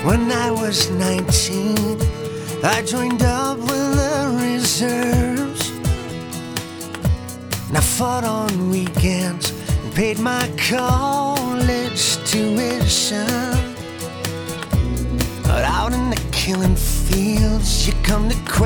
When I was 19, I joined up with the reserves, and I fought on weekends and paid my college tuition. But out in the killing fields, you come to